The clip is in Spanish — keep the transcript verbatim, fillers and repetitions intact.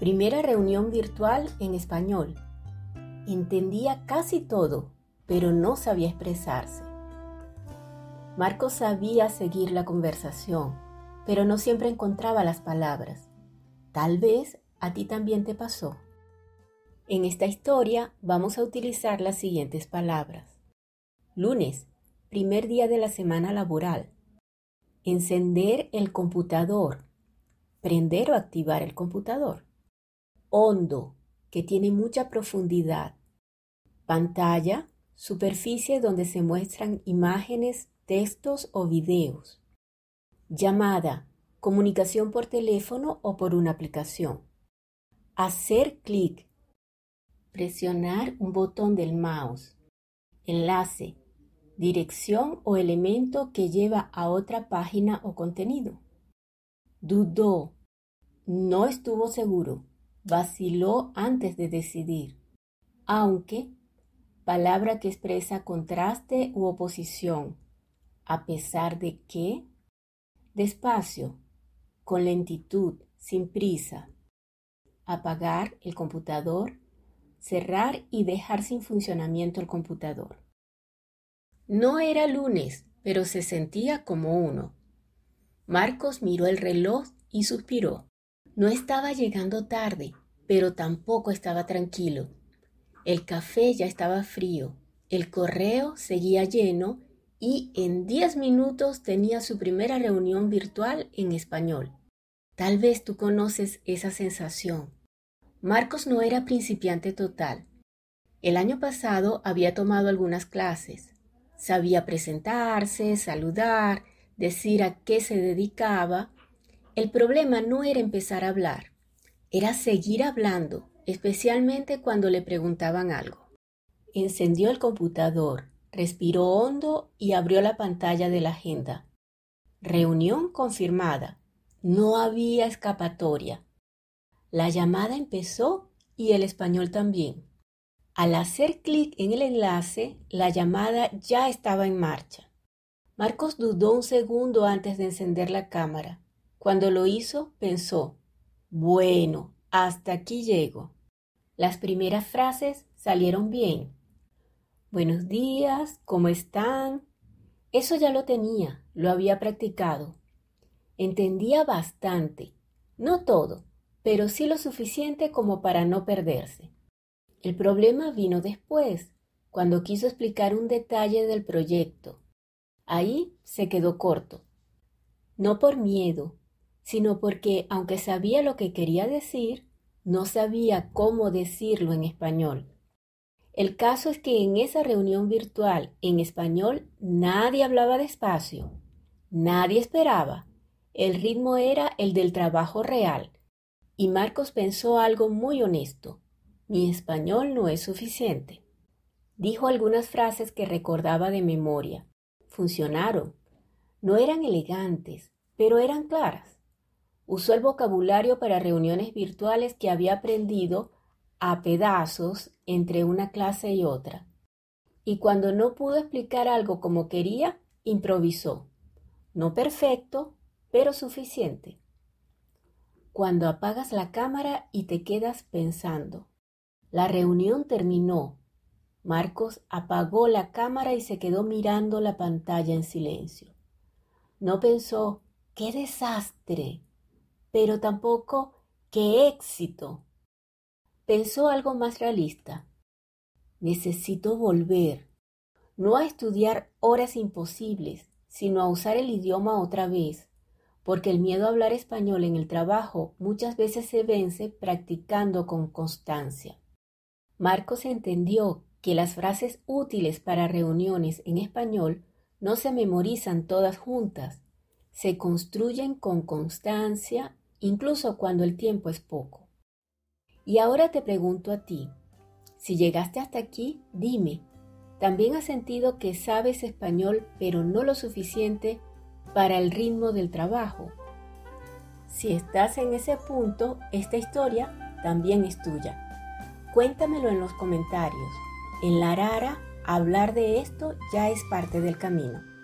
Primera reunión virtual en español. Entendía casi todo, pero no sabía expresarse. Marcos sabía seguir la conversación, pero no siempre encontraba las palabras. Tal vez a ti también te pasó. En esta historia vamos a utilizar las siguientes palabras. Lunes, primer día de la semana laboral. Encender el computador. Prender o activar el computador. Hondo, que tiene mucha profundidad. Pantalla, superficie donde se muestran imágenes, textos o videos. Llamada, comunicación por teléfono o por una aplicación. Hacer clic, presionar un botón del mouse. Enlace, dirección o elemento que lleva a otra página o contenido. Dudó, no estuvo seguro, vaciló antes de decidir. Aunque, palabra que expresa contraste u oposición. A pesar de que, despacio, con lentitud, sin prisa. Apagar el computador, cerrar y dejar sin funcionamiento el computador. No era lunes, pero se sentía como uno. Marcos miró el reloj y suspiró. No estaba llegando tarde, pero tampoco estaba tranquilo. El café ya estaba frío, el correo seguía lleno y en diez minutos tenía su primera reunión virtual en español. Tal vez tú conoces esa sensación. Marcos no era principiante total. El año pasado había tomado algunas clases. Sabía presentarse, saludar, decir a qué se dedicaba. El problema no era empezar a hablar, era seguir hablando, especialmente cuando le preguntaban algo. Encendió el computador, respiró hondo y abrió la pantalla de la agenda. Reunión confirmada. No había escapatoria. La llamada empezó y el español también. Al hacer clic en el enlace, la llamada ya estaba en marcha. Marcos dudó un segundo antes de encender la cámara. Cuando lo hizo, pensó, bueno, hasta aquí llego. Las primeras frases salieron bien. Buenos días, ¿cómo están? Eso ya lo tenía, lo había practicado. Entendía bastante, no todo, pero sí lo suficiente como para no perderse. El problema vino después, cuando quiso explicar un detalle del proyecto. Ahí se quedó corto. No por miedo, sino porque, aunque sabía lo que quería decir, no sabía cómo decirlo en español. El caso es que en esa reunión virtual en español nadie hablaba despacio, nadie esperaba. El ritmo era el del trabajo real. Y Marcos pensó algo muy honesto. Mi español no es suficiente. Dijo algunas frases que recordaba de memoria. Funcionaron. No eran elegantes, pero eran claras. Usó el vocabulario para reuniones virtuales que había aprendido a pedazos entre una clase y otra. Y cuando no pudo explicar algo como quería, improvisó. No perfecto, pero suficiente. Cuando apagas la cámara y te quedas pensando. La reunión terminó. Marcos apagó la cámara y se quedó mirando la pantalla en silencio. No pensó, ¡qué desastre! Pero tampoco, ¡qué éxito! Pensó algo más realista. Necesito volver, no a estudiar horas imposibles, sino a usar el idioma otra vez, porque el miedo a hablar español en el trabajo muchas veces se vence practicando con constancia. Marcos entendió que las frases útiles para reuniones en español no se memorizan todas juntas, se construyen con constancia, incluso cuando el tiempo es poco. Y ahora te pregunto a ti, si llegaste hasta aquí, dime, ¿también has sentido que sabes español pero no lo suficiente para el ritmo del trabajo? Si estás en ese punto, esta historia también es tuya. Cuéntamelo en los comentarios. En La Arara, hablar de esto ya es parte del camino.